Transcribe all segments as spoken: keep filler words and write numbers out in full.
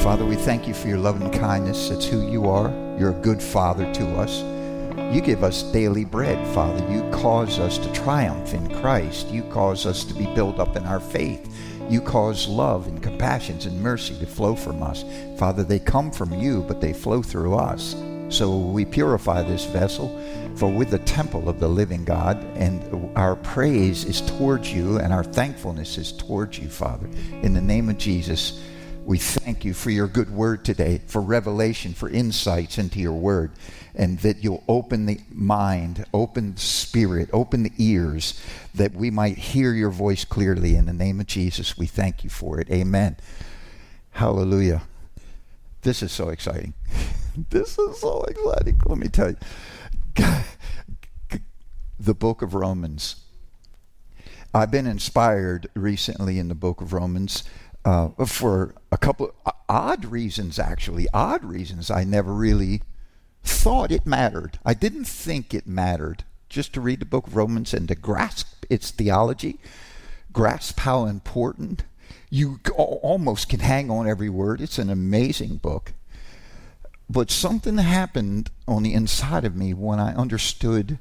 Father, we thank you for your love and kindness. It's who you are. You're a good Father to us. You give us daily bread, Father. You cause us to triumph in Christ. You cause us to be built up in our faith. You cause love and compassions and mercy to flow from us. Father, they come from you, but they flow through us. So we purify this vessel, for we're the temple of the living God, and our praise is towards you, and our thankfulness is towards you, Father. In the name of Jesus, we thank you for your good word today, for revelation, for insights into your word, and that you'll open the mind, open the spirit, open the ears, that we might hear your voice clearly. In the name of Jesus, we thank you for it. Amen. Hallelujah. This is so exciting. This is so exciting. Let me tell you. The book of Romans. I've been inspired recently in the book of Romans uh, for a couple of odd reasons, actually. Odd reasons. I never really thought it mattered. I didn't think it mattered just to read the book of Romans and to grasp its theology, grasp how important. You almost can hang on every word. It's an amazing book. But something happened on the inside of me when I understood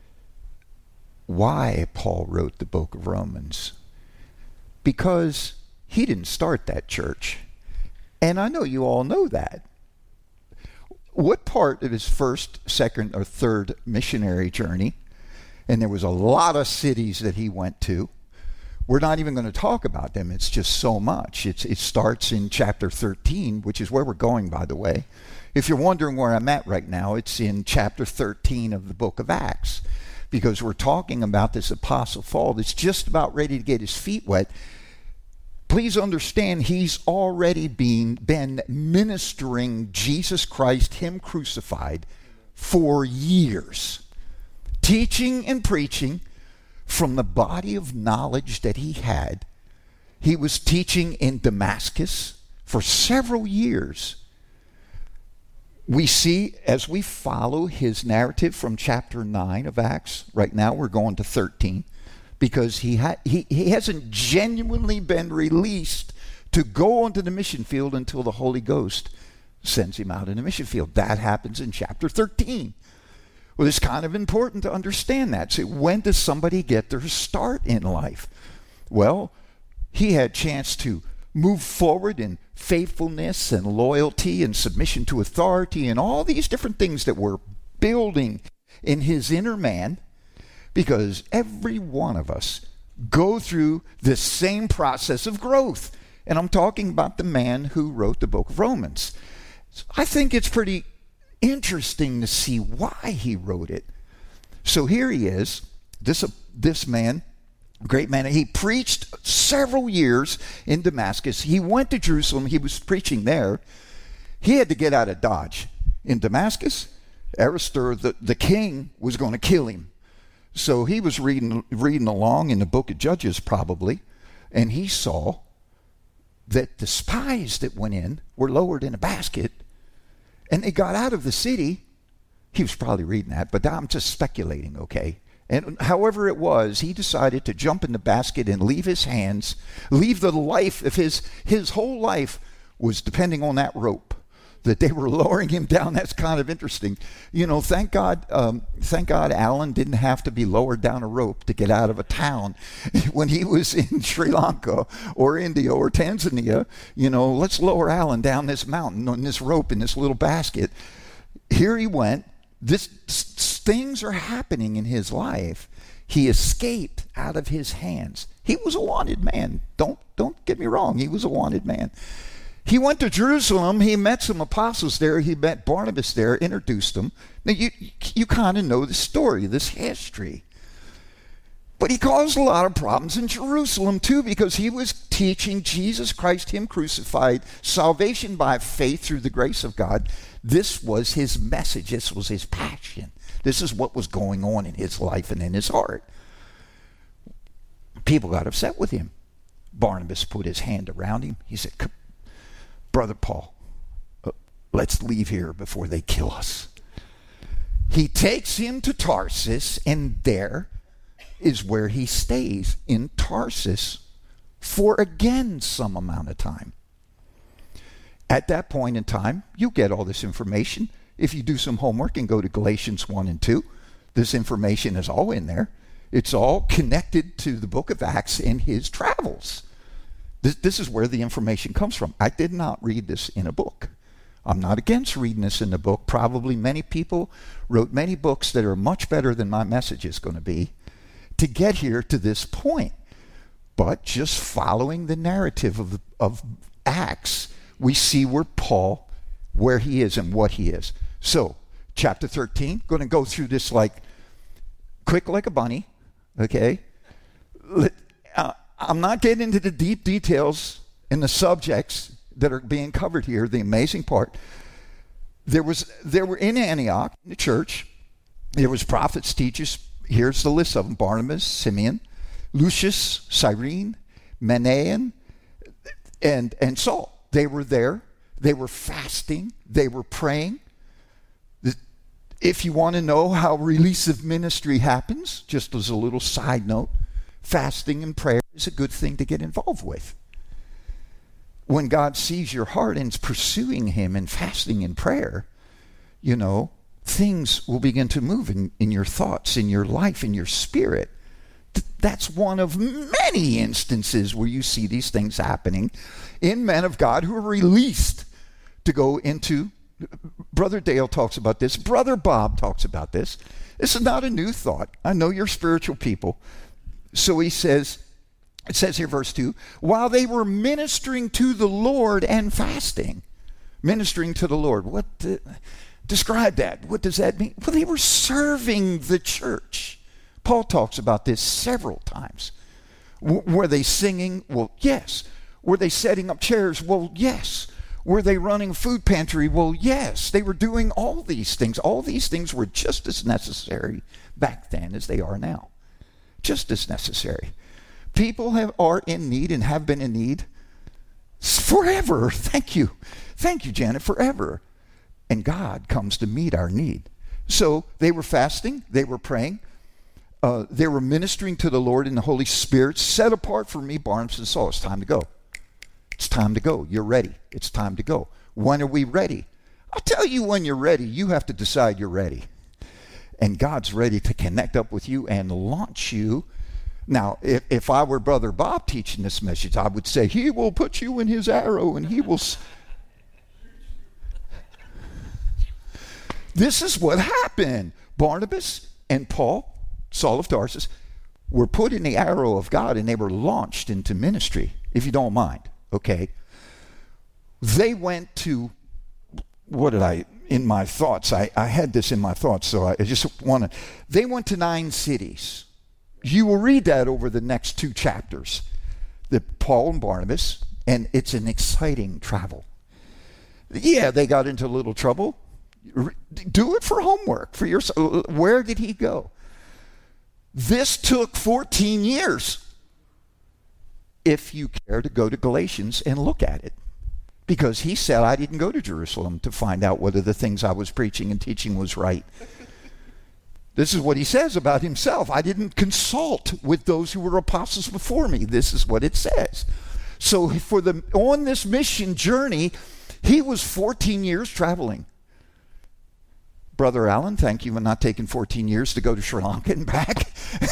why Paul wrote the book of Romans. Because he didn't start that church. And I know you all know that. What part of his first, second, or third missionary journey, and there was a lot of cities that he went to, we're not even going to talk about them. It's just so much. It's, it starts in chapter thirteen, which is where we're going, by the way. If you're wondering where I'm at right now, it's in chapter thirteen of the book of Acts, because we're talking about this apostle Paul that's just about ready to get his feet wet. Please understand, he's already been, been ministering Jesus Christ, him crucified, for years. Teaching and preaching from the body of knowledge that he had. He was teaching in Damascus for several years. We see, as we follow his narrative from chapter nine of Acts, right now we're going to thirteen, because he, ha- he, he hasn't genuinely been released to go onto the mission field until the Holy Ghost sends him out in the mission field. That happens in chapter thirteen. Well, it's kind of important to understand that. So when does somebody get their start in life? Well, he had a chance to move forward in faithfulness and loyalty and submission to authority and all these different things that were building in his inner man, because every one of us go through this same process of growth. And I'm talking about the man who wrote the book of Romans. I think it's pretty interesting to see why he wrote it. So here he is, this, uh, this man, great man. He preached several years in Damascus. He went to Jerusalem. He was preaching there. He had to get out of Dodge. In Damascus, Aristor, the, the king, was going to kill him. So he was reading, reading along in the book of Judges probably, and he saw that the spies that went in were lowered in a basket, and they got out of the city. He was probably reading that, but I'm just speculating, okay? And however it was, he decided to jump in the basket and leave his hands, leave the life of his, his whole life was depending on that rope, that they were lowering him down. That's kind of interesting. You know, thank God, um, thank God Alan didn't have to be lowered down a rope to get out of a town when he was in Sri Lanka or India or Tanzania. You know, let's lower Alan down this mountain on this rope in this little basket. Here he went. This things are happening in his life. He escaped out of his hands. He was a wanted man. Don't don't get me wrong. He was a wanted man. He went to Jerusalem. He met some apostles there. He met Barnabas there, introduced them. Now, you, you kind of know the story, this history. But he caused a lot of problems in Jerusalem, too, because he was teaching Jesus Christ, him crucified, salvation by faith through the grace of God. This was his message. This was his passion. This is what was going on in his life and in his heart. People got upset with him. Barnabas put his hand around him. He said, Brother Paul, uh, let's leave here before they kill us. He takes him to Tarsus, and there is where he stays, in Tarsus, for again some amount of time. At that point in time, you get all this information. If you do some homework and go to Galatians one and two, this information is all in there. It's all connected to the book of Acts and his travels. This, this is where the information comes from. I did not read this in a book. I'm not against reading this in a book. Probably many people wrote many books that are much better than my message is going to be to get here to this point. But just following the narrative of, of Acts, we see where Paul, where he is and what he is. So, chapter thirteen, going to go through this like, quick like a bunny, okay? Uh, I'm not getting into the deep details in the subjects that are being covered here. The amazing part, there was, there were in Antioch, in the church, there was prophets, teachers. Here's the list of them: Barnabas, Simeon, Lucius, Cyrene, Manaen, and, and Saul. They were there. They were fasting. They were praying. If you want to know how release of ministry happens, just as a little side note, fasting and prayer is a good thing to get involved with. When God sees your heart and is pursuing him in fasting and prayer, you know, things will begin to move in, in your thoughts, in your life, in your spirit. That's one of many instances where you see these things happening in men of God who are released to go into. Brother Dale talks about this. Brother Bob talks about this. This is not a new thought. I know you're spiritual people. So he says, it says here, verse two, while they were ministering to the Lord and fasting. Ministering to the Lord. What? The, describe that. What does that mean? Well, they were serving the church. Paul talks about this several times. W- were they singing? Well, yes. Were they setting up chairs? Well, yes. Were they running a food pantry? Well, yes. They were doing all these things. All these things were just as necessary back then as they are now. Just as necessary. People have, are in need and have been in need forever. Thank you. Thank you, Janet, forever. And God comes to meet our need. So they were fasting. They were praying. Uh, they were ministering to the Lord in the Holy Spirit. Set apart for me, Barnabas and Saul. It's time to go. It's time to go. You're ready. It's time to go. When are we ready? I'll tell you when you're ready. You have to decide you're ready. And God's ready to connect up with you and launch you. Now, if, if I were Brother Bob teaching this message, I would say, he will put you in his arrow and he will... S-. This is what happened. Barnabas and Paul, Saul of Tarsus, were put in the arrow of God and they were launched into ministry, if you don't mind, okay? They went to, what did I, in my thoughts, I, I had this in my thoughts, so I just want to, they went to nine cities. You will read that over the next two chapters, that Paul and Barnabas, and it's an exciting travel. Yeah, they got into a little trouble. Do it for homework, for yourself. Where did he go? This took fourteen years, if you care to go to Galatians and look at it. Because he said, I didn't go to Jerusalem to find out whether the things I was preaching and teaching was right. This is what he says about himself. I didn't consult with those who were apostles before me. This is what it says. So for the on this mission journey, he was fourteen years traveling. Brother Allen, thank you for not taking fourteen years to go to Sri Lanka and back.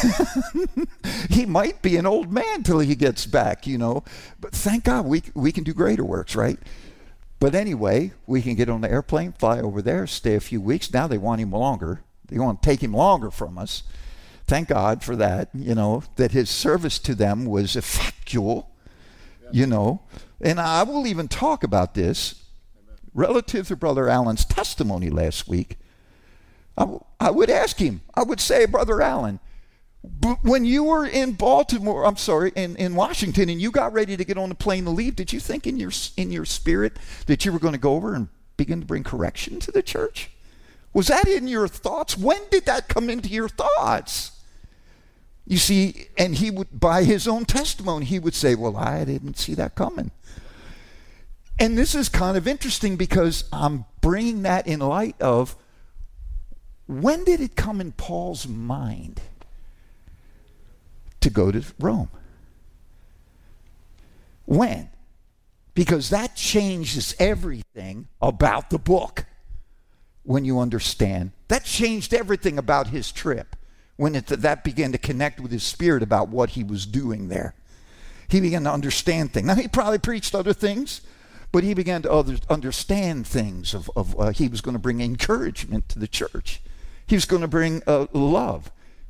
He might be an old man till he gets back, you know. But thank God we we can do greater works, right? But anyway, we can get on the airplane, fly over there, stay a few weeks. Now they want him longer. They want to take him longer from us. Thank God for that, you know, that his service to them was effectual, yeah. You know. And I will even talk about this Amen. Relative to Brother Allen's testimony last week. I, w- I would ask him, I would say, Brother Allen, b- when you were in Baltimore, I'm sorry, in, in Washington, and you got ready to get on the plane to leave, did you think in your in your spirit that you were going to go over and begin to bring correction to the church? Was that in your thoughts? When did that come into your thoughts? You see, and he would, by his own testimony, he would say, well, I didn't see that coming. And this is kind of interesting because I'm bringing that in light of, when did it come in Paul's mind to go to Rome? When? because that changes everything about the book when you understand. That changed everything about his trip when it, that began to connect with his spirit about what he was doing there. He began to understand things. Now, he probably preached other things, but he began to other, understand things of, of uh, he was going to bring encouragement to the church. He was going to bring uh, love,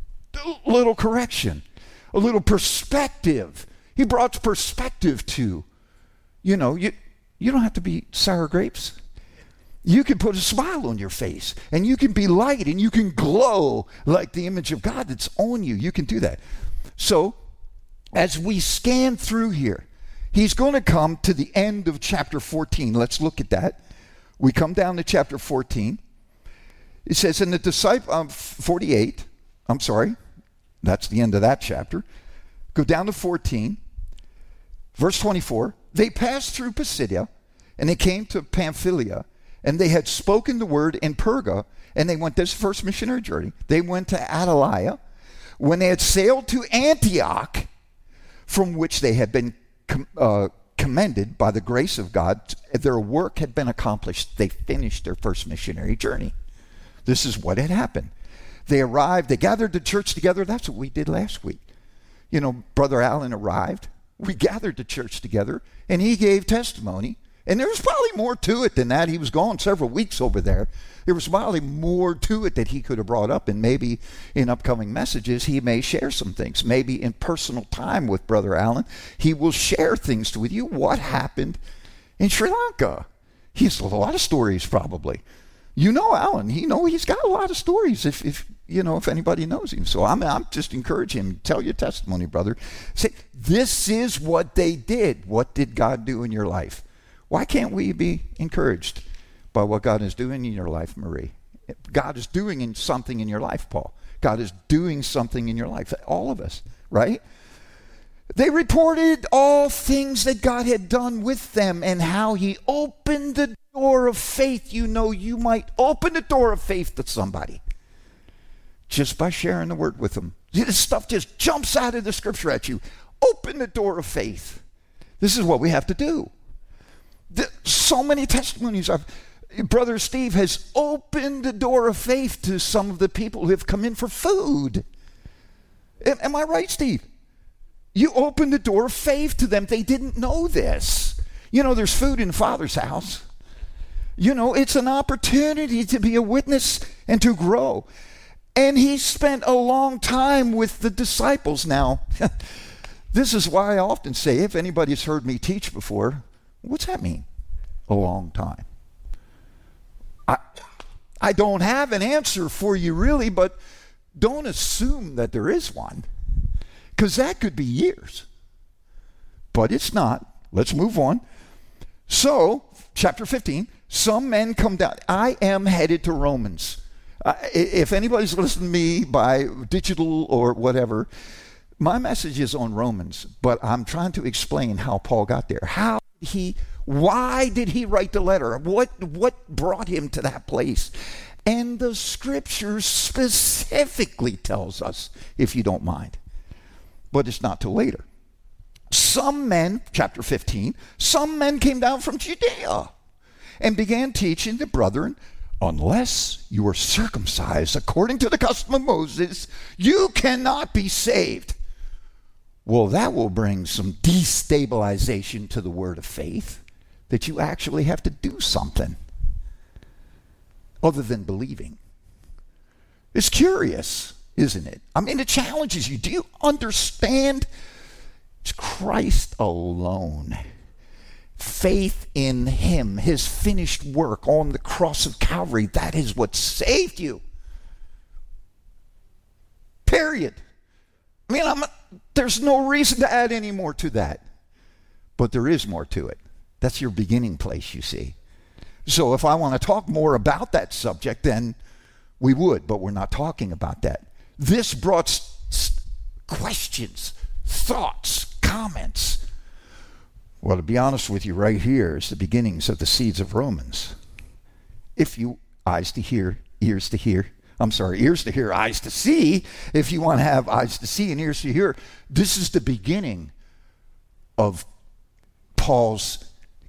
a little correction, a little perspective. He brought perspective to, you know, you, you don't have to be sour grapes. You can put a smile on your face, and you can be light, and you can glow like the image of God that's on you. You can do that. So, as we scan through here, he's going to come to the end of chapter fourteen. Let's look at that. We come down to chapter fourteen. It says, in the disciple, um, forty-eight, I'm sorry, that's the end of that chapter. Go down to fourteen, verse twenty-four. They passed through Pisidia, and they came to Pamphylia, and they had spoken the word in Perga, and they went this first missionary journey. They went to Attalia. When they had sailed to Antioch, from which they had been com- uh, commended by the grace of God, their work had been accomplished. They finished their first missionary journey. This is what had happened. They arrived, they gathered the church together. That's what we did last week. You know, Brother Allen arrived. We gathered the church together, and he gave testimony. And there was probably more to it than that. He was gone several weeks over there. There was probably more to it that he could have brought up, and maybe in upcoming messages he may share some things. Maybe in personal time with Brother Allen, he will share things with you. What happened in Sri Lanka? He has a lot of stories probably. You know Allen. He know he's got a lot of stories if, if you know, if anybody knows him. So I'm, I'm just encouraging him. Tell your testimony, brother. Say, this is what they did. What did God do in your life? Why can't we be encouraged by what God is doing in your life, Marie? God is doing in something in your life, Paul. God is doing something in your life. All of us, right? They reported all things that God had done with them and how he opened the door of faith. You know, you might open the door of faith to somebody just by sharing the word with them. See, this stuff just jumps out of the scripture at you. Open the door of faith. This is what we have to do. The, so many testimonies of Brother Steve has opened the door of faith to some of the people who have come in for food. Am, am I right, Steve? You opened the door of faith to them. They didn't know this. You know, there's food in Father's house. You know, it's an opportunity to be a witness and to grow. And he spent a long time with the disciples. Now, this is why I often say, if anybody's heard me teach before, what's that mean? A long time. I, I don't have an answer for you really, but don't assume that there is one, because that could be years. But it's not. Let's move on. So, chapter fifteen, some men come down. I am headed to Romans. Uh, if anybody's listening to me by digital or whatever, my message is on Romans, but I'm trying to explain how Paul got there. How did he, why did he write the letter? What, what brought him to that place? And the scripture specifically tells us, if you don't mind, but it's not till later. Some men, chapter fifteen, some men came down from Judea and began teaching the brethren, unless you are circumcised according to the custom of Moses, you cannot be saved. Well, that will bring some destabilization to the word of faith, that you actually have to do something other than believing. It's curious, isn't it? I mean, it challenges you. Do you understand? It's Christ alone. Faith in him, his finished work on the cross of Calvary, that is what saved you. Period. I mean, I'm, there's no reason to add any more to that. But there is more to it. That's your beginning place, you see. So if I want to talk more about that subject, then we would, but we're not talking about that. This brought st- questions, thoughts, comments. Well, to be honest with you, right here is the beginnings of the seeds of Romans. If you, eyes to hear, ears to hear, I'm sorry, ears to hear, eyes to see, if you want to have eyes to see and ears to hear, this is the beginning of Paul's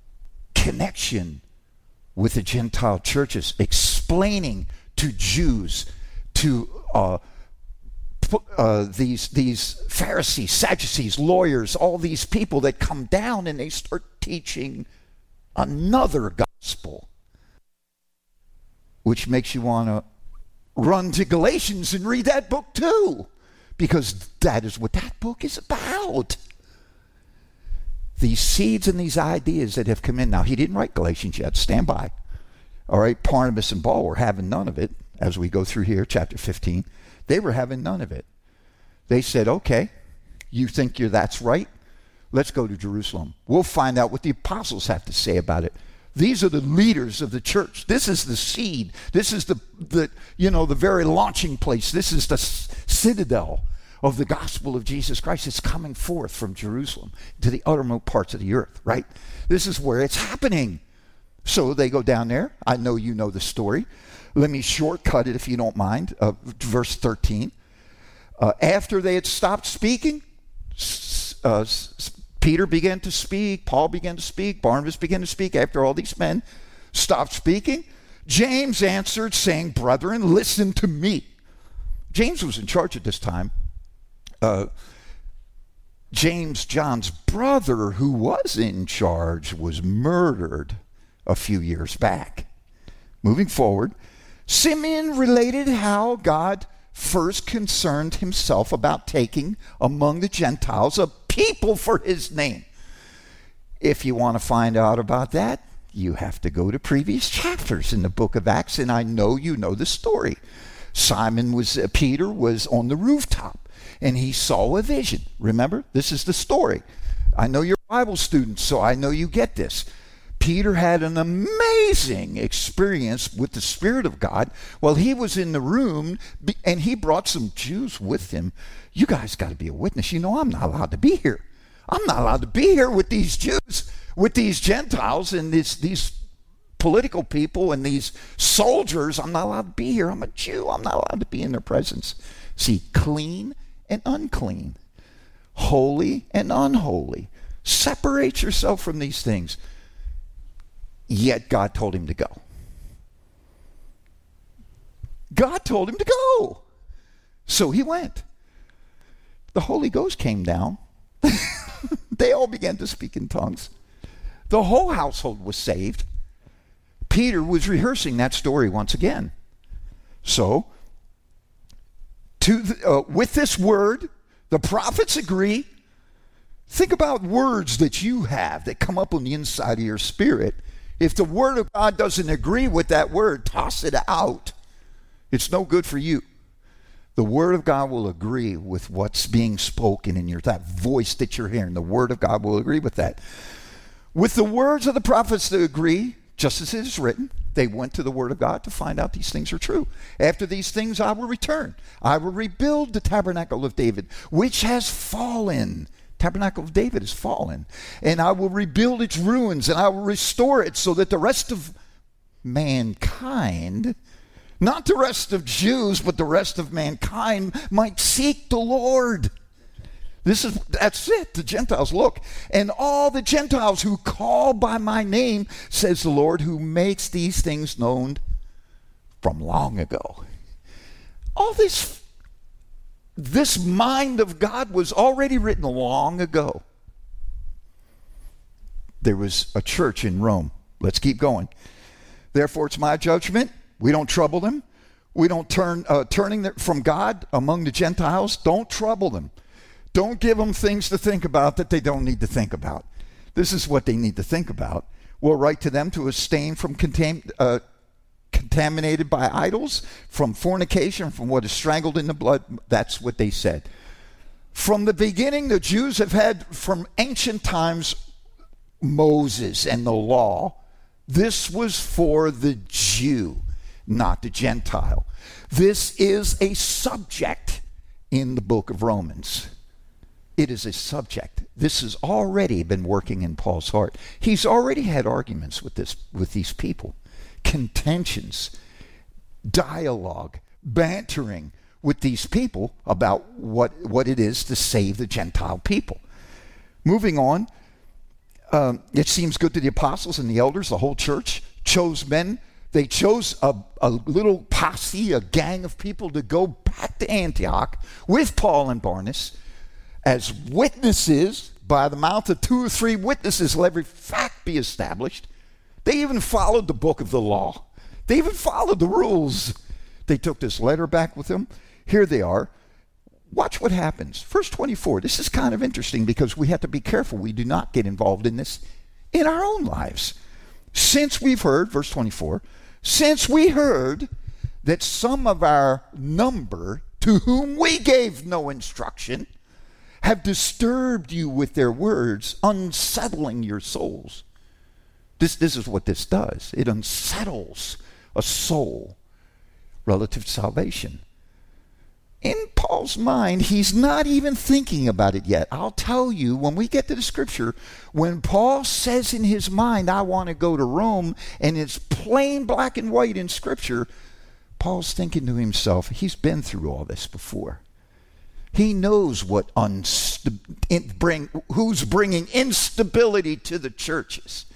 connection with the Gentile churches, explaining to Jews, to uh, uh, these, these Pharisees, Sadducees, lawyers, all these people that come down and they start teaching another gospel, which makes you want to run to Galatians and read that book too, because that is what that book is about. These seeds and these ideas that have come in. Now, he didn't write Galatians yet. Stand by. All right, Barnabas and Paul were having none of it as we go through here, chapter fifteen. They were having none of it. They said, okay, you think you're that's right? Let's go to Jerusalem. We'll find out what the apostles have to say about it. These are the leaders of the church. This is the seed. This is the, the you know, the very launching place. This is the citadel of the gospel of Jesus Christ. It's coming forth from Jerusalem to the uttermost parts of the earth, right? This is where it's happening. So they go down there. I know you know the story. Let me shortcut it if you don't mind. Uh, verse thirteen. Uh, after they had stopped speaking, uh, Peter began to speak, Paul began to speak, Barnabas began to speak. After all these men stopped speaking, James answered, saying, "Brethren, listen to me." James was in charge at this time. Uh, James, John's brother, who was in charge, was murdered a few years back. Moving forward, Simeon related how God first concerned himself about taking among the Gentiles a people for his name. If you want to find out about that, you have to go to previous chapters in the book of Acts, and I know you know the story. Simon was, uh, Peter was on the rooftop, and he saw a vision. Remember, this is the story. I know you're Bible students, so I know you get this. Peter had an amazing experience with the Spirit of God while he was in the room, and he brought some Jews with him. You guys got to be a witness. You know, I'm not allowed to be here. I'm not allowed to be here with these Jews, with these Gentiles and this, these political people and these soldiers. I'm not allowed to be here. I'm a Jew. I'm not allowed to be in their presence. See, clean and unclean, holy and unholy. Separate yourself from these things. Yet God told him to go. God told him to go. So he went. The Holy Ghost came down. They all began to speak in tongues. The whole household was saved. Peter was rehearsing that story once again. So, to the, uh, with this word, the prophets agree. Think about words that you have that come up on the inside of your spirit. If the word of God doesn't agree with that word, toss it out. It's no good for you. The word of God will agree with what's being spoken in your, that voice that you're hearing. The word of God will agree with that. With the words of the prophets to agree, just as it is written, they went to the word of God to find out these things are true. After these things I will return. I will rebuild the tabernacle of David, which has fallen. Tabernacle of David has fallen, and I will rebuild its ruins, and I will restore it so that the rest of mankind, not the rest of Jews, but the rest of mankind might seek the Lord. This is, that's it, the Gentiles. Look, and all the Gentiles who call by my name, says the Lord, who makes these things known from long ago. All this This mind of God was already written long ago. There was a church in Rome. Let's keep going. Therefore, it's my judgment. We don't trouble them. We don't turn, uh, turning from God among the Gentiles. Don't trouble them. Don't give them things to think about that they don't need to think about. This is what they need to think about. We'll write to them to abstain from contam- uh, contaminated by idols, from fornication, from what is strangled in the blood. That's what they said. From the beginning, the Jews have had, from ancient times, Moses and the law. This was for the Jew, not the Gentile. This is a subject in the book of Romans. It is a subject. This has already been working in Paul's heart. He's already had arguments with this, with these people. Contentions, dialogue, bantering with these people about what, what it is to save the Gentile people. Moving on, Um, it seems good to the apostles and the elders, the whole church chose men. They chose a, a little posse, a gang of people to go back to Antioch with Paul and Barnabas as witnesses. By the mouth of two or three witnesses will every fact be established. They even followed the book of the law. They even followed the rules. They took this letter back with them. Here they are. Watch what happens. Verse twenty-four. This is kind of interesting because we have to be careful we do not get involved in this in our own lives. Since we've heard, verse twenty-four, since we heard that some of our number, to whom we gave no instruction, have disturbed you with their words, unsettling your souls. This, this is what this does. It unsettles a soul relative to salvation. In Paul's mind, he's not even thinking about it yet. I'll tell you, when we get to the scripture, when Paul says in his mind, I want to go to Rome, and it's plain black and white in scripture, Paul's thinking to himself, he's been through all this before. He knows what unst- bring, who's bringing instability to the churches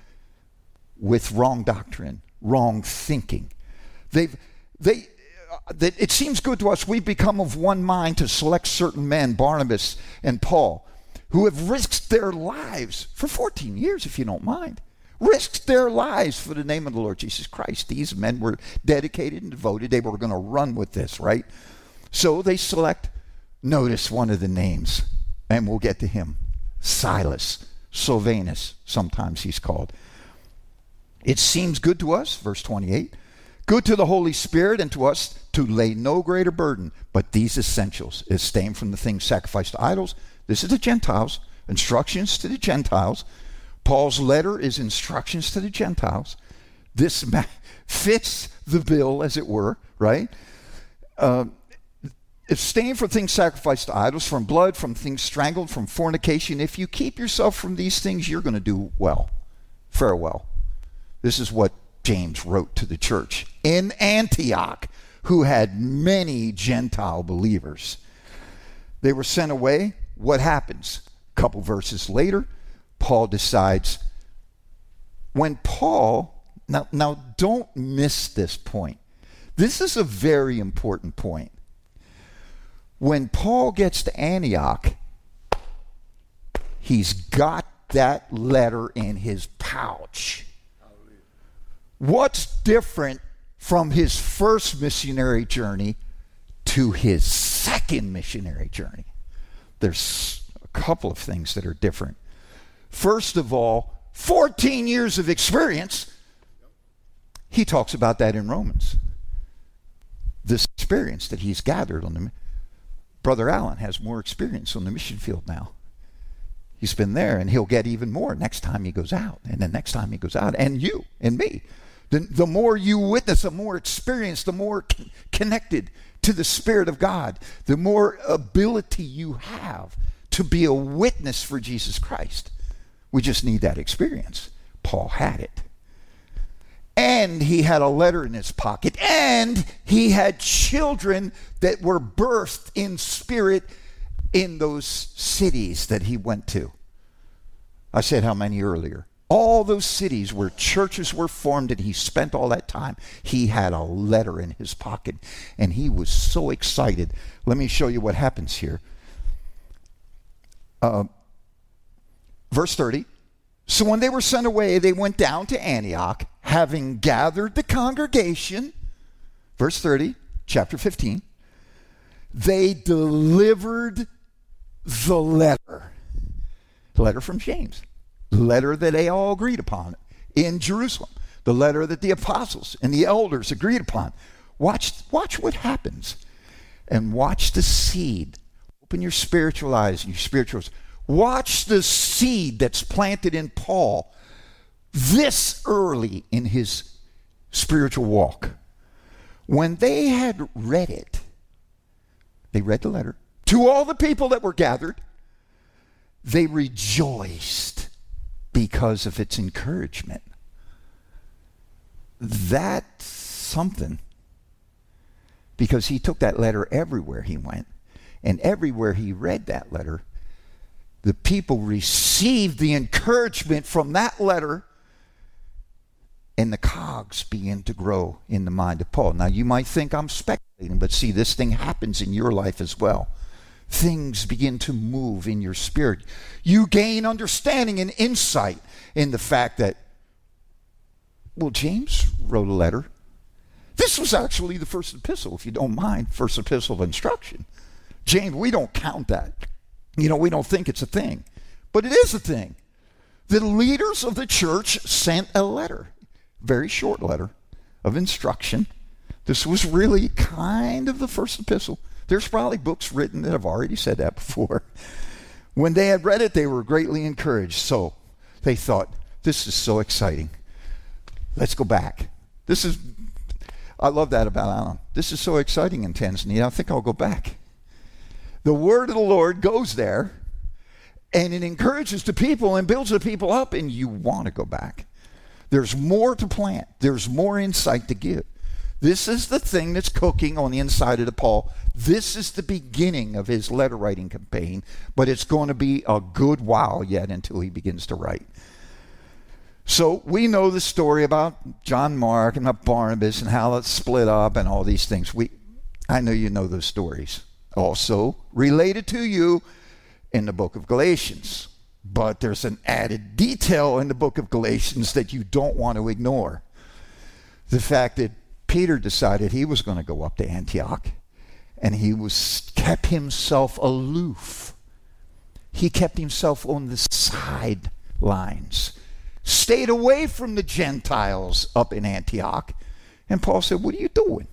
with wrong doctrine, wrong thinking. They've, they, uh, that it seems good to us. We've become of one mind to select certain men, Barnabas and Paul, who have risked their lives for fourteen years, if you don't mind. Risked their lives for the name of the Lord Jesus Christ. These men were dedicated and devoted. They were going to run with this, right? So they select. Notice one of the names, and we'll get to him. Silas, Silvanus, sometimes he's called. It seems good to us, verse twenty-eight, good to the Holy Spirit and to us to lay no greater burden, but these essentials, abstain from the things sacrificed to idols. This is the Gentiles, instructions to the Gentiles. Paul's letter is instructions to the Gentiles. This ma- fits the bill, as it were, right? Uh, Abstain from things sacrificed to idols, from blood, from things strangled, from fornication. If you keep yourself from these things, you're going to do well. Farewell. This is what James wrote to the church in Antioch, who had many Gentile believers. They were sent away. What happens? A couple verses later, Paul decides, when Paul, now, now don't miss this point. This is a very important point. When Paul gets to Antioch, he's got that letter in his pouch. What's different from his first missionary journey to his second missionary journey? There's a couple of things that are different. First of all, fourteen years of experience. He talks about that in Romans. This experience that he's gathered on the Brother Allen has more experience on the mission field now. He's been there, and he'll get even more next time he goes out, and the next time he goes out, and you and me. The, the more you witness, the more experience, the more con- connected to the Spirit of God, the more ability you have to be a witness for Jesus Christ. We just need that experience. Paul had it. And he had a letter in his pocket. And he had children that were birthed in spirit in those cities that he went to. I said how many earlier? All those cities where churches were formed, and he spent all that time. He had a letter in his pocket, and he was so excited. Let me show you what happens here. Uh, verse thirty. So when they were sent away, they went down to Antioch, having gathered the congregation. Verse thirty, chapter fifteen. They delivered the letter. The letter from James. The letter that they all agreed upon in Jerusalem. The letter that the apostles and the elders agreed upon. Watch, watch what happens. And watch the seed. Open your spiritual eyes, your spirituals. Watch the seed that's planted in Paul this early in his spiritual walk. When they had read it, they read the letter, to all the people that were gathered, they rejoiced because of its encouragement. That's something. Because he took that letter everywhere he went. And everywhere he read that letter, the people received the encouragement from that letter, and the cogs begin to grow in the mind of Paul. Now, you might think I'm speculating, but see, this thing happens in your life as well. Things begin to move in your spirit. You gain understanding and insight in the fact that, well, James wrote a letter. This was actually the first epistle, if you don't mind, first epistle of instruction. James, we don't count that. You know, we don't think it's a thing. But it is a thing. The leaders of the church sent a letter, very short letter of instruction. This was really kind of the first epistle. There's probably books written that have already said that before. When they had read it, they were greatly encouraged. So they thought, this is so exciting. Let's go back. This is, I love that about Alan. This is so exciting in Tanzania. I think I'll go back. The word of the Lord goes there, and it encourages the people and builds the people up, and you want to go back. There's more to plant. There's more insight to give. This is the thing that's cooking on the inside of the Paul. This is the beginning of his letter writing campaign, but it's going to be a good while yet until he begins to write. So we know the story about John Mark and Barnabas and how it's split up and all these things. We, I know you know those stories. Also related to you in the book of Galatians. But there's an added detail in the book of Galatians that you don't want to ignore. The fact that Peter decided he was going to go up to Antioch, and he was kept himself aloof. He kept himself on the sidelines, stayed away from the Gentiles up in Antioch. And Paul said, what are you doing?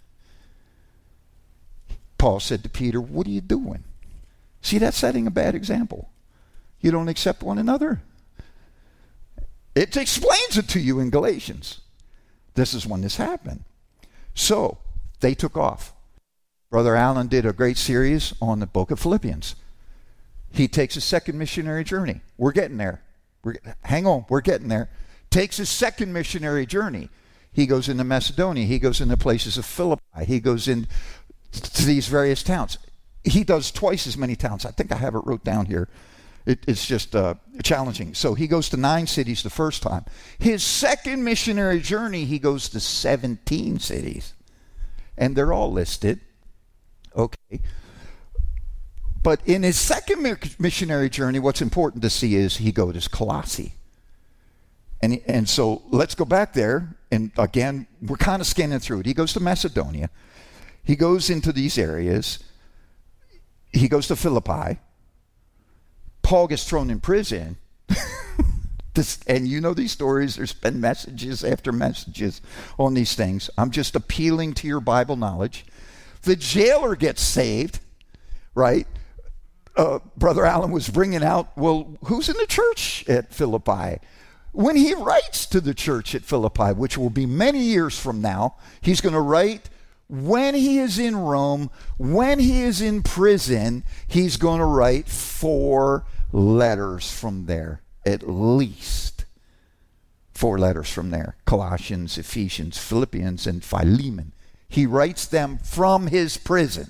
Paul said to Peter, what are you doing? See, that's setting a bad example. You don't accept one another. It explains it to you in Galatians. This is when this happened. So they took off. Brother Allen did a great series on the book of Philippians. He takes a second missionary journey. We're getting there. We're, hang on, we're getting there. Takes his second missionary journey. He goes into Macedonia. He goes into places of Philippi. He goes in to these various towns. He does twice as many towns. I think I have it wrote down here. It, it's just uh, challenging. So he goes to nine cities the first time. His second missionary journey, he goes to seventeen cities. And they're all listed. Okay. But in his second mi- missionary journey, what's important to see is he goes to Colossae. And, he, and so let's go back there. And again, we're kind of scanning through it. He goes to Macedonia. He goes into these areas. He goes to Philippi. Paul gets thrown in prison. this, and you know these stories. There's been messages after messages on these things. I'm just appealing to your Bible knowledge. The jailer gets saved, right? Uh, Brother Allen was bringing out, well, who's in the church at Philippi? When he writes to the church at Philippi, which will be many years from now, he's going to write when he is in Rome, when he is in prison, he's going to write four letters from there, at least four letters from there. Colossians, Ephesians, Philippians, and Philemon. He writes them from his prison.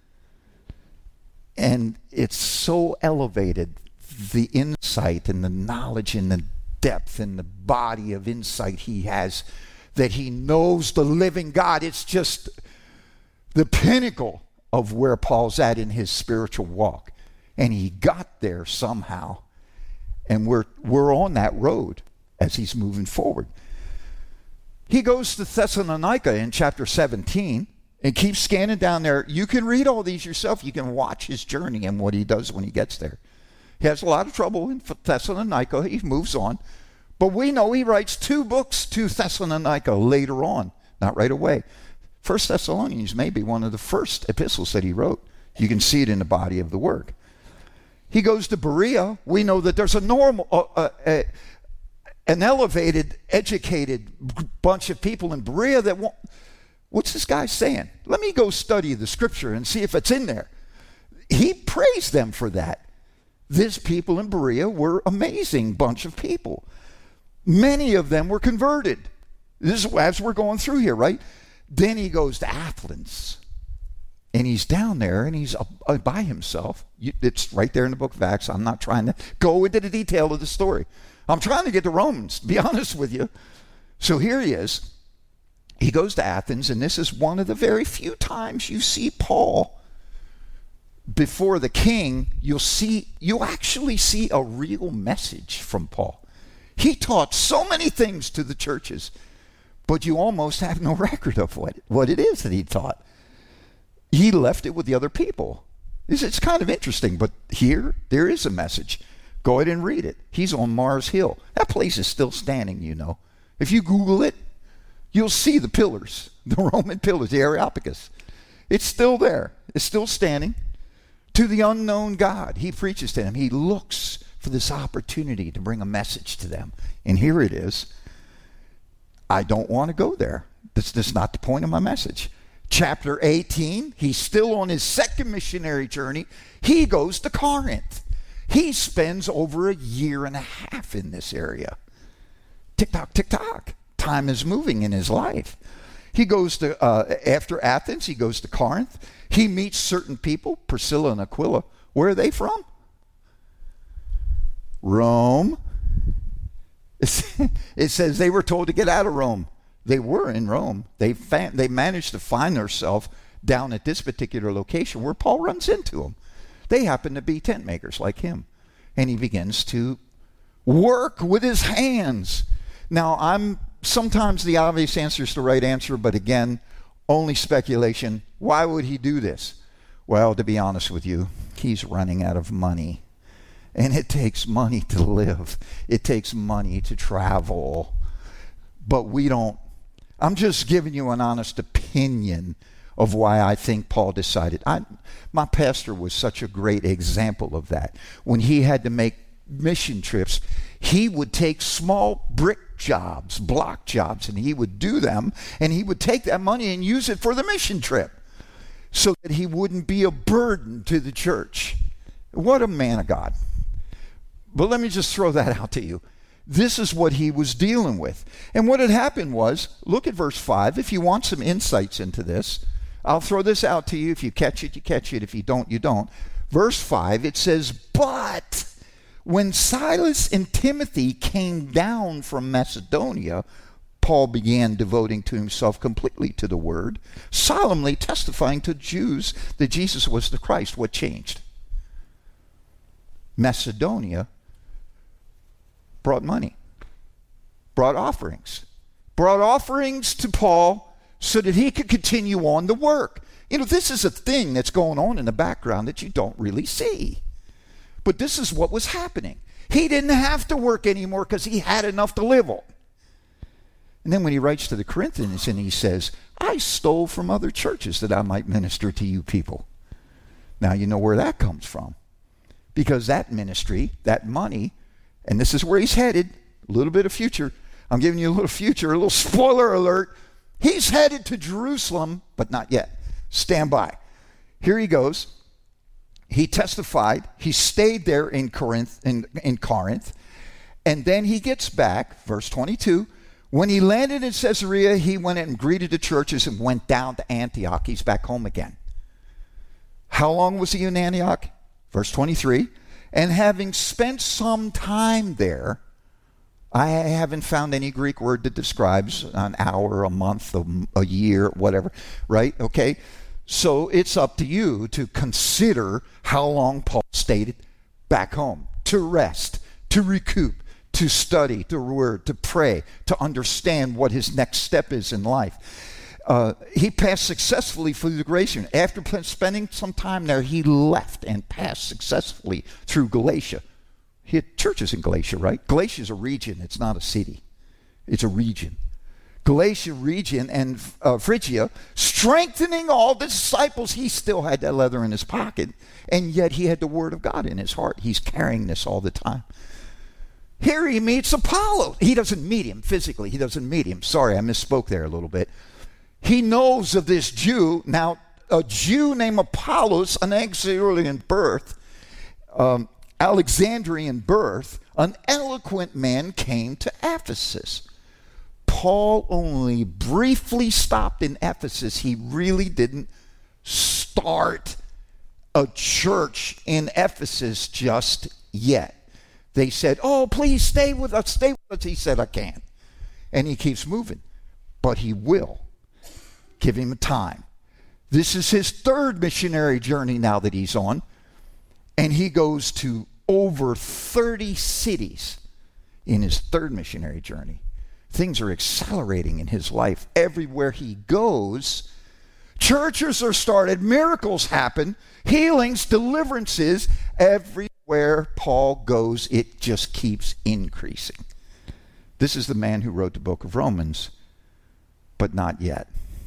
And it's so elevated, the insight and the knowledge and the depth and the body of insight he has, that he knows the living God. It's just the pinnacle of where Paul's at in his spiritual walk. And he got there somehow. And we're we're on that road as he's moving forward. He goes to Thessalonica in chapter seventeen and keeps scanning down there. You can read all these yourself. You can watch his journey and what he does when he gets there. He has a lot of trouble in Thessalonica. He moves on. But we know he writes two books to Thessalonica later on, not right away. First Thessalonians may be one of the first epistles that he wrote. You can see it in the body of the work. He goes to Berea. We know that there's a normal, uh, uh, an elevated, educated bunch of people in Berea that won't. What's this guy saying? Let me go study the scripture and see if it's in there. He praised them for that. These people in Berea were an amazing bunch of people. Many of them were converted. This is as we're going through here, right? Then he goes to Athens. And he's down there, and he's uh, by himself. You, it's right there in the book of Acts. I'm not trying to go into the detail of the story. I'm trying to get to Romans, to be honest with you. So here he is. He goes to Athens, and this is one of the very few times you see Paul before the king. You'll see, you'll actually see a real message from Paul. He taught so many things to the churches, but you almost have no record of what, what it is that he taught. He left it with the other people. It's, it's kind of interesting, but here, there is a message. Go ahead and read it. He's on Mars Hill. That place is still standing, you know. If you Google it, you'll see the pillars, the Roman pillars, the Areopagus. It's still there. It's still standing. To the unknown God, he preaches to them. He looks for this opportunity to bring a message to them. And here it is. I don't want to go there. That's, that's not the point of my message. Chapter eighteen, he's still on his second missionary journey. He goes to Corinth. He spends over a year and a half in this area. Tick-tock, tick-tock. Time is moving in his life. He goes to, uh, after Athens, he goes to Corinth. He meets certain people, Priscilla and Aquila. Where are they from? Rome. It says they were told to get out of Rome. They were in Rome. They fa- they managed to find themselves down at this particular location where Paul runs into them. They happen to be tent makers like him. And he begins to work with his hands. Now, I'm sometimes the obvious answer is the right answer, but again, only speculation. Why would he do this? Well, to be honest with you, he's running out of money. And it takes money to live. It takes money to travel. But we don't. I'm just giving you an honest opinion of why I think Paul decided. I, my pastor was such a great example of that. When he had to make mission trips, he would take small brick jobs, block jobs, and he would do them, and he would take that money and use it for the mission trip so that he wouldn't be a burden to the church. What a man of God. But let me just throw that out to you. This is what he was dealing with. And what had happened was, look at verse five. If you want some insights into this, I'll throw this out to you. If you catch it, you catch it. If you don't, you don't. Verse five, it says, but when Silas and Timothy came down from Macedonia, Paul began devoting to himself completely to the word, solemnly testifying to Jews that Jesus was the Christ. What changed? Macedonia brought money, brought offerings, brought offerings to Paul so that he could continue on the work. You know, this is a thing that's going on in the background that you don't really see. But this is what was happening. He didn't have to work anymore because he had enough to live on. And then when he writes to the Corinthians and he says, I stole from other churches that I might minister to you people. Now you know where that comes from. Because that ministry, that money, and this is where he's headed, a little bit of future. I'm giving you a little future, a little spoiler alert. He's headed to Jerusalem, but not yet. Stand by. Here he goes. He testified. He stayed there in Corinth, in, in Corinth. And then he gets back, verse twenty-two. When he landed in Caesarea, he went and greeted the churches and went down to Antioch. He's back home again. How long was he in Antioch? Verse twenty-three. And having spent some time there, I haven't found any Greek word that describes an hour, a month, a, a year, whatever, right? Okay. So it's up to you to consider how long Paul stayed back home, to rest, to recoup, to study the word, to pray, to understand what his next step is in life. Uh, he passed successfully through the Galatian. After spending some time there, he left and passed successfully through Galatia. He had churches in Galatia, right? Galatia is a region. It's not a city. It's a region. Galatia region and uh, Phrygia, strengthening all the disciples. He still had that leather in his pocket, and yet he had the word of God in his heart. He's carrying this all the time. Here he meets Apollos. He doesn't meet him physically. He doesn't meet him. Sorry, I misspoke there a little bit. He knows of this Jew. Now, a Jew named Apollos, an Alexandrian birth, um, Alexandrian birth, an eloquent man came to Ephesus. Paul only briefly stopped in Ephesus. He really didn't stop start a church in Ephesus just yet. They said, oh, please stay with us, stay with us. He said, I can't. And he keeps moving. But he will. Give him time. This is his third missionary journey now that he's on. And he goes to over thirty cities in his third missionary journey. Things are accelerating in his life. Everywhere he goes, churches are started, miracles happen, healings, deliverances. Everywhere Paul goes, it just keeps increasing. This is the man who wrote the book of Romans, but not yet.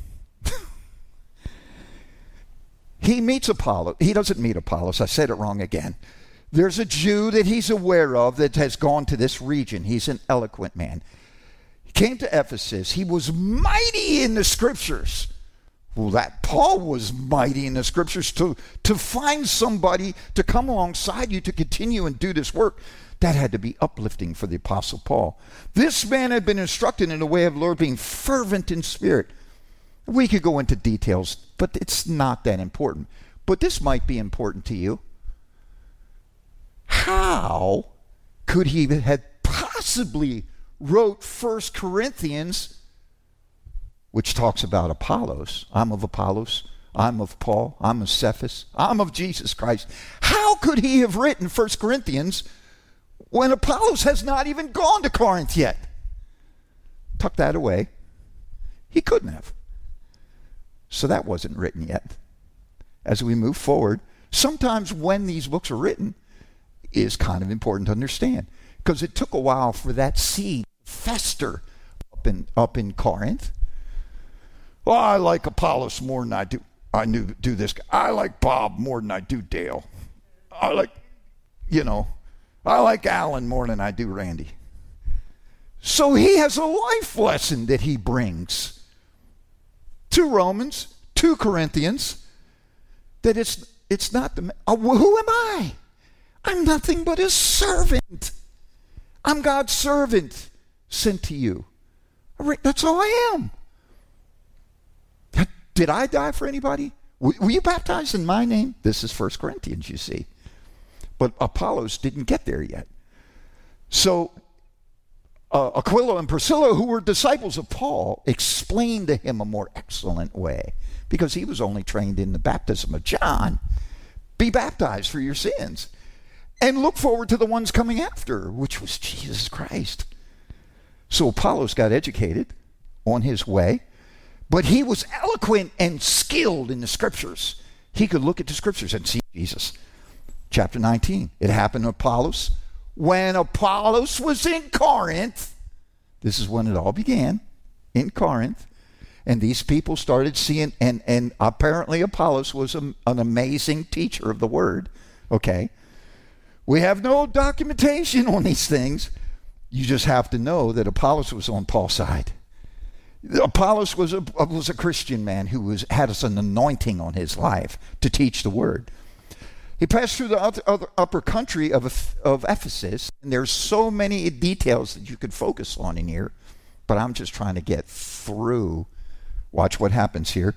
He meets Apollos. He doesn't meet Apollos. I said it wrong again. There's a Jew that he's aware of that has gone to this region. He's an eloquent man. He came to Ephesus. He was mighty in the scriptures. Well, that Paul was mighty in the scriptures. To, to find somebody to come alongside you to continue and do this work, that had to be uplifting for the Apostle Paul. This man had been instructed in the way of the Lord, being fervent in spirit. We could go into details, but it's not that important. But this might be important to you. How could he have possibly wrote First Corinthians, which talks about Apollos? I'm of Apollos. I'm of Paul. I'm of Cephas. I'm of Jesus Christ. How could he have written First Corinthians when Apollos has not even gone to Corinth yet? Tuck that away. He couldn't have. So that wasn't written yet. As we move forward, sometimes when these books are written is kind of important to understand, because it took a while for that seed to fester up in up in Corinth. Well, I like Apollos more than I do I knew do this guy. I like Bob more than I do Dale. I like, you know, I like Alan more than I do Randy. So he has a life lesson that he brings to Romans, to Corinthians, that it's it's not the, uh, who am I? I'm nothing but a servant. I'm God's servant sent to you. That's all I am. Did I die for anybody? Were you baptized in my name? This is First Corinthians, you see. But Apollos didn't get there yet. So uh, Aquila and Priscilla, who were disciples of Paul, explained to him a more excellent way, because he was only trained in the baptism of John. Be baptized for your sins, and look forward to the ones coming after, which was Jesus Christ. So Apollos got educated on his way, but he was eloquent and skilled in the scriptures. He could look at the scriptures and see Jesus. Chapter nineteen, it happened to Apollos. When Apollos was in Corinth, this is when it all began, in Corinth, and these people started seeing, and, and apparently Apollos was a, an amazing teacher of the word, okay? We have no documentation on these things. You just have to know that Apollos was on Paul's side. Apollos was a, was a Christian man who was, had an anointing on his life to teach the word. He passed through the other, other upper country of, of Ephesus, and there's so many details that you could focus on in here, but I'm just trying to get through. Watch what happens here.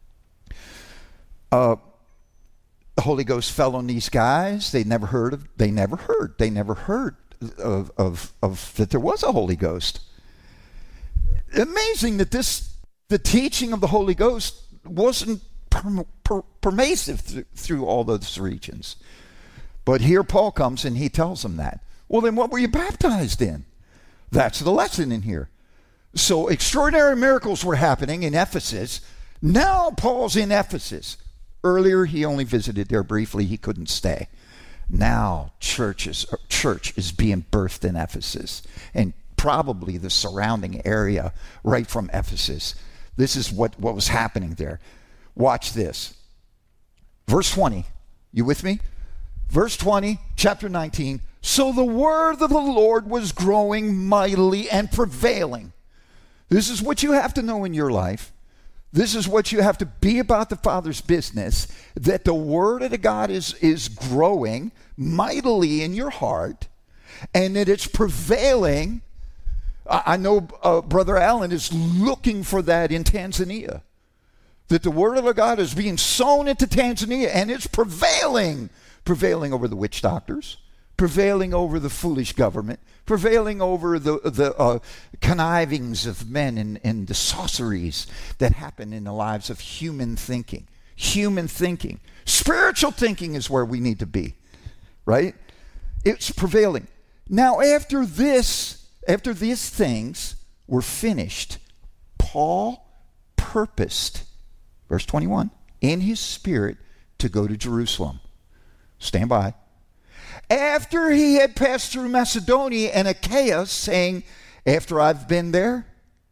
Uh, the Holy Ghost fell on these guys. They never heard of. They never heard. They never heard of of, of that there was a Holy Ghost. Amazing that this the teaching of the Holy Ghost wasn't per, per, pervasive th- through all those regions. But here Paul comes and he tells them that. Well, then what were you baptized in? That's the lesson in here. So extraordinary miracles were happening in Ephesus. Now Paul's in Ephesus. Earlier he only visited there briefly. He couldn't stay. Now churches, church is being birthed in Ephesus, and probably the surrounding area right from Ephesus. This is what, what was happening there. Watch this. Verse twenty. You with me? Verse twenty, chapter nineteen. So the word of the Lord was growing mightily and prevailing. This is what you have to know in your life. This is what you have to be about the Father's business, that the word of the God is, is growing mightily in your heart, and that it's prevailing. I, I know uh, Brother Allen is looking for that in Tanzania. that the word of God is being sown into Tanzania, and it's prevailing, prevailing over the witch doctors, prevailing over the foolish government, prevailing over the, the uh, connivings of men and, and the sorceries that happen in the lives of human thinking. Human thinking. Spiritual thinking is where we need to be, right? It's prevailing. Now, after this, after these things were finished, Paul purposed, verse twenty-one, in his spirit to go to Jerusalem. Stand by. After he had passed through Macedonia and Achaia, saying, after I've been there,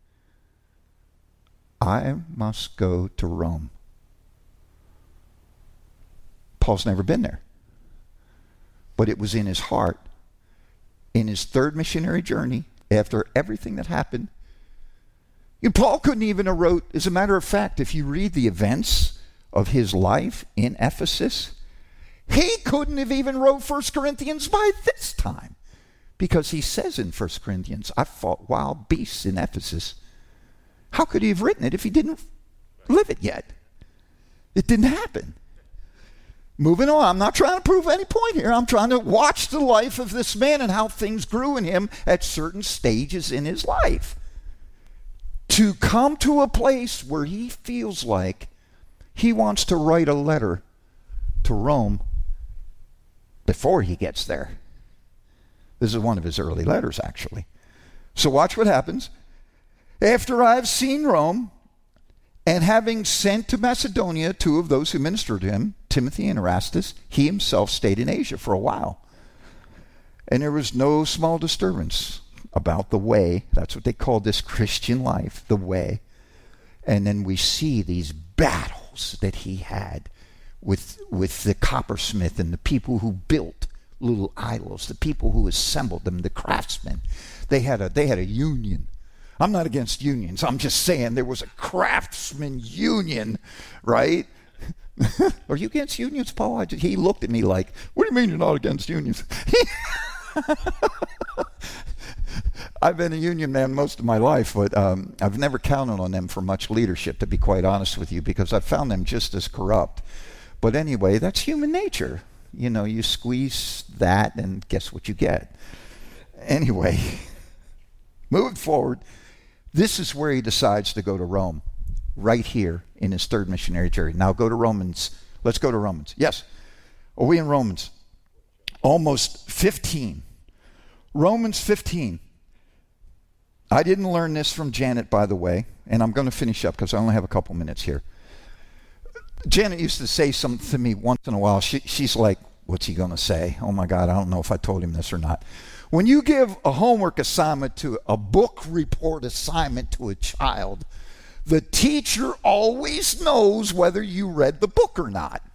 I must go to Rome. Paul's never been there. But it was in his heart. In his third missionary journey, after everything that happened, you know, Paul couldn't even have wrote, as a matter of fact, if you read the events of his life in Ephesus, he couldn't have even wrote First Corinthians by this time. Because he says in First Corinthians, I fought wild beasts in Ephesus. How could he have written it if he didn't live it yet? It didn't happen. Moving on, I'm not trying to prove any point here. I'm trying to watch the life of this man and how things grew in him at certain stages in his life. To come to a place where he feels like he wants to write a letter to Rome before he gets there. This is one of his early letters, actually. So watch what happens. After I've seen Rome, and having sent to Macedonia two of those who ministered to him, Timothy and Erastus, he himself stayed in Asia for a while. And there was no small disturbance about the way. That's what they called this Christian life, the way. And then we see these battles that he had with, with the coppersmith and the people who built little idols, the people who assembled them, the craftsmen. They had a, they had a union. I'm not against unions. I'm just saying there was a craftsman union, right? Are you against unions, Paul? I just, he looked at me like, what do you mean you're not against unions? I've been a union man most of my life, but um, I've never counted on them for much leadership, to be quite honest with you, because I've found them just as corrupt. But anyway, that's human nature. You know, you squeeze that and guess what you get. Anyway, moving forward, this is where he decides to go to Rome, right here in his third missionary journey. Now go to Romans. Let's go to Romans. Yes. Are we in Romans? Almost fifteen. Romans fifteen. I didn't learn this from Janet, by the way, and I'm going to finish up because I only have a couple minutes here. Janet used to say something to me once in a while. She, she's like, what's he going to say? Oh my God, I don't know if I told him this or not. When you give a homework assignment to a book report assignment to a child, the teacher always knows whether you read the book or not.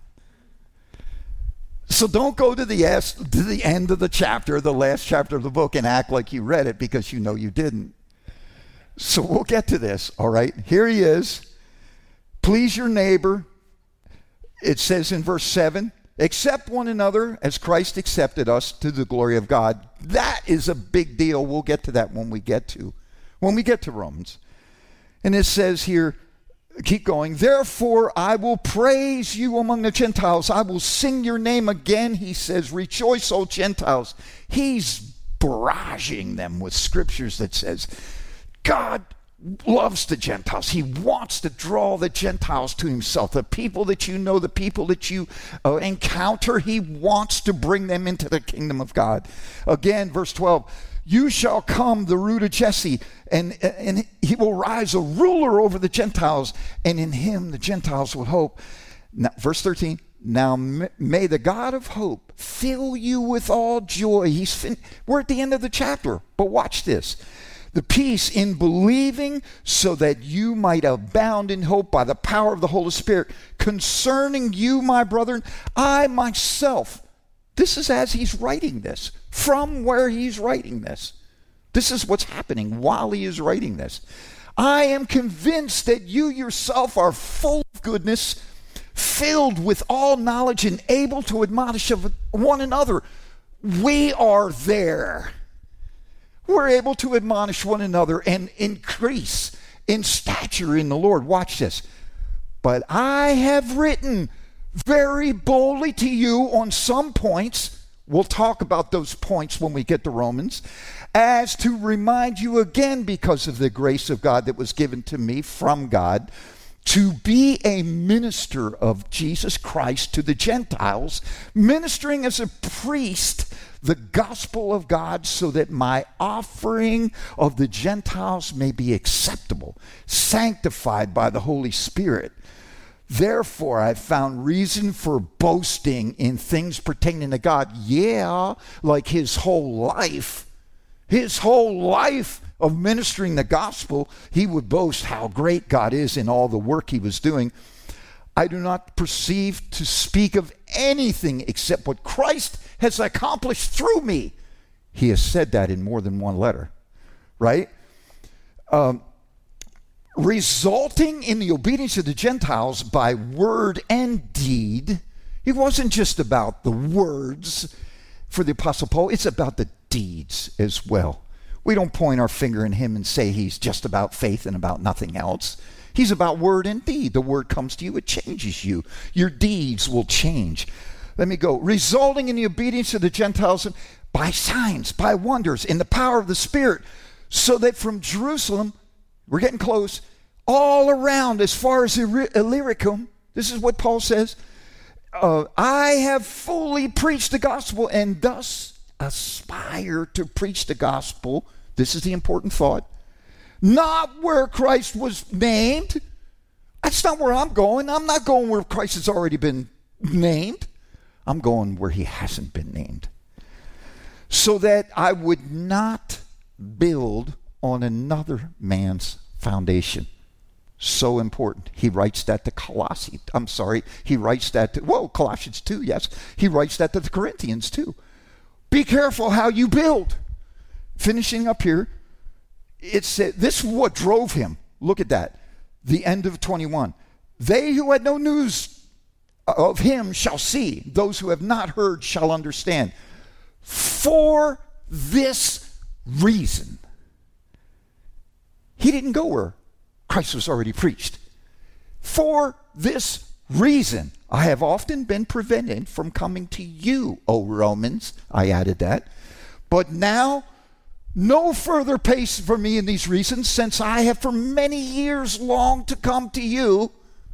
So don't go to the, ass, to the end of the chapter, the last chapter of the book, and act like you read it because you know you didn't. So we'll get to this, all right? Here he is. Please your neighbor. It says in verse seven, accept one another as Christ accepted us to the glory of God. That is a big deal. We'll get to that when we get to, when we get to Romans. And it says here, keep going. Therefore, I will praise you among the Gentiles. I will sing your name again. He says, rejoice, O Gentiles. He's barraging them with scriptures that says, God loves the Gentiles. He wants to draw the Gentiles to himself. The people that you know, the people that you uh, encounter, he wants to bring them into the kingdom of God. Again, verse twelve, you shall come the root of Jesse, and, and he will rise a ruler over the Gentiles, and in him the Gentiles will hope. Now, verse thirteen, now may the God of hope fill you with all joy. He's fin- We're at the end of the chapter, but watch this. The peace in believing, so that you might abound in hope by the power of the Holy Spirit. Concerning you, my brethren, I myself, this is as he's writing this, from where he's writing this. This is what's happening while he is writing this. I am convinced that you yourself are full of goodness, filled with all knowledge, and able to admonish of one another. We are there. We're able to admonish one another and increase in stature in the Lord. Watch this. But I have written very boldly to you on some points. We'll talk about those points when we get to Romans, as to remind you again, because of the grace of God that was given to me from God, to be a minister of Jesus Christ to the Gentiles, ministering as a priest the gospel of God, so that my offering of the Gentiles may be acceptable, sanctified by the Holy Spirit. Therefore, I found reason for boasting in things pertaining to God. Yeah, like his whole life, his whole life of ministering the gospel, he would boast how great God is in all the work he was doing. I do not perceive to speak of anything except what Christ has accomplished through me. He has said that in more than one letter, right? Um, resulting in the obedience of the Gentiles by word and deed. It wasn't just about the words for the Apostle Paul, it's about the deeds as well. We don't point our finger at him and say he's just about faith and about nothing else. He's about word and deed. The word comes to you, it changes you. Your deeds will change. Let me go. Resulting in the obedience of the Gentiles by signs, by wonders, in the power of the Spirit, so that from Jerusalem, we're getting close, all around as far as Illyricum, this is what Paul says, uh, I have fully preached the gospel and thus aspire to preach the gospel. This is the important thought. Not where Christ was named. That's not where I'm going. I'm not going where Christ has already been named. I'm going where he hasn't been named. So that I would not build on another man's foundation. So important. He writes that to Colossae. I'm sorry. He writes that to, well, Colossians two, yes. He writes that to the Corinthians too. Be careful how you build. Finishing up here, it said, this is what drove him. Look at that. The end of twenty-one. They who had no news of him shall see. Those who have not heard shall understand. For this reason. He didn't go where Christ was already preached. For this reason, I have often been prevented from coming to you, O Romans. I added that. But now, no further pace for me in these reasons, since I have for many years longed to come to you.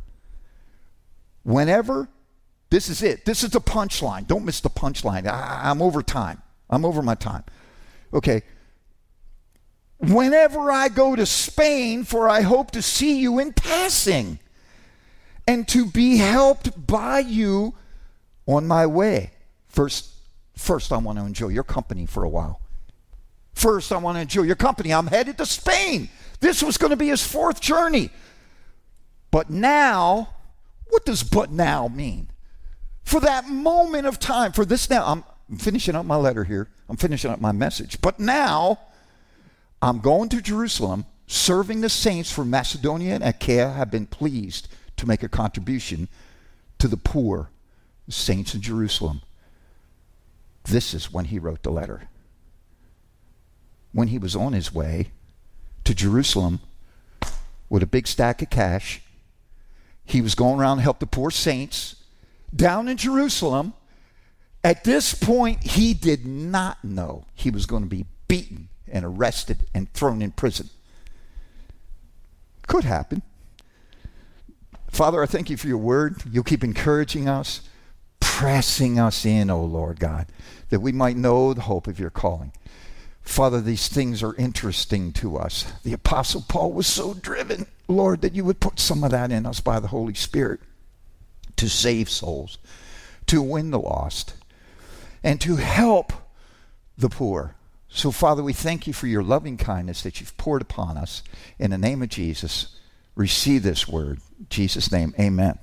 Whenever, this is it. This is the punchline. Don't miss the punchline. I, I'm over time. I'm over my time. Okay. Whenever I go to Spain, for I hope to see you in passing, and to be helped by you on my way. First, first I want to enjoy your company for a while. First, I want to enjoy your company. I'm headed to Spain. This was going to be his fourth journey. But now, what does but now mean? For that moment of time, for this now, I'm, I'm finishing up my letter here. I'm finishing up my message. But now, I'm going to Jerusalem, serving the saints from Macedonia and Achaia have been pleased to make a contribution to the poor, the saints in Jerusalem. This is when he wrote the letter. When he was on his way to Jerusalem with a big stack of cash, he was going around to help the poor saints down in Jerusalem. At this point, he did not know he was going to be beaten and arrested and thrown in prison. Could happen. Father, I thank you for your word. You'll keep encouraging us, pressing us in, O Lord God, that we might know the hope of your calling. Father, these things are interesting to us. The Apostle Paul was so driven, Lord, that you would put some of that in us by the Holy Spirit to save souls, to win the lost, and to help the poor. So, Father, we thank you for your loving kindness that you've poured upon us. In the name of Jesus, receive this word. In Jesus' name, amen.